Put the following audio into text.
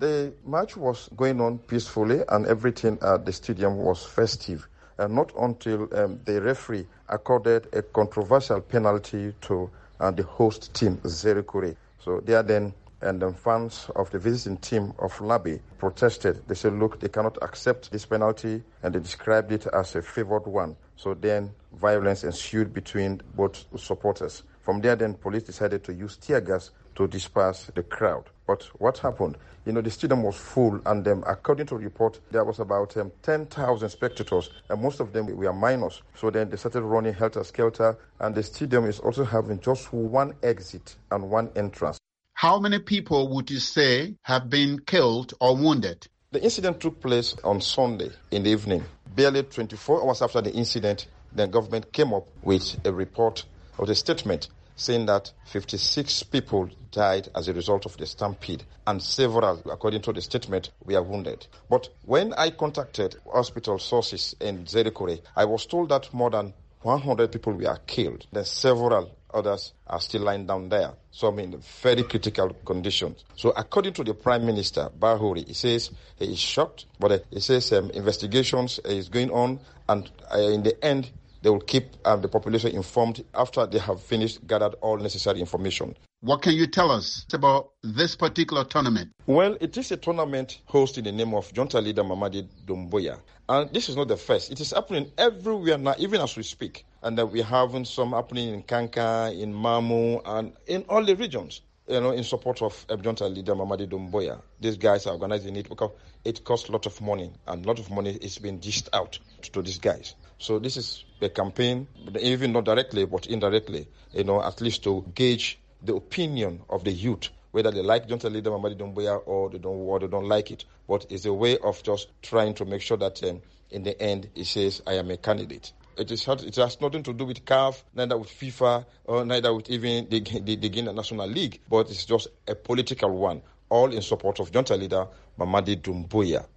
The match was going on peacefully and everything at the stadium was festive. Not until the referee accorded a controversial penalty to the host team, Zerikure. So there then, and the fans of the visiting team of Labi protested. They said, look, they cannot accept this penalty, and they described it as a favored one. So then violence ensued between both supporters. From there then, police decided to use tear gas to disperse the crowd. But what happened? The stadium was full, and according to the report, there was about 10,000 spectators, and most of them were minors. So then they started running helter-skelter, and the stadium is also having just one exit and one entrance. How many people would you say have been killed or wounded? The incident took place on Sunday in the evening. Barely 24 hours after the incident, the government came up with a report or a statement saying that 56 people died as a result of the stampede, and several, according to the statement, were wounded. But when I contacted hospital sources in Zerikure, I was told that more than 100 people were killed. Then several others are still lying down there. So in very critical conditions. So according to the Prime Minister, Bahuri, he says he is shocked, but he says investigations is going on, and in the end, they will keep the population informed after they have gathered all necessary information. What can you tell us about this particular tournament? Well, it is a tournament hosted in the name of junta leader Mamadi Doumbouya. And this is not the first. It is happening everywhere now, even as we speak. And we're having some happening in Kanka, in Mamu, and in all the regions, in support of junta leader Mamadi Doumbouya. These guys are organizing it because it costs a lot of money, and a lot of money is being dished out to these guys. So this is a campaign, even not directly, but indirectly, at least to gauge the opinion of the youth, whether they like junta leader Mamadi Doumbouya or they don't like it. But it's a way of just trying to make sure that in the end, he says, I am a candidate. It has nothing to do with CAF, neither with FIFA, or neither with even the Guinea National League, but it's just a political one, all in support of junta leader Mamadi Doumbouya.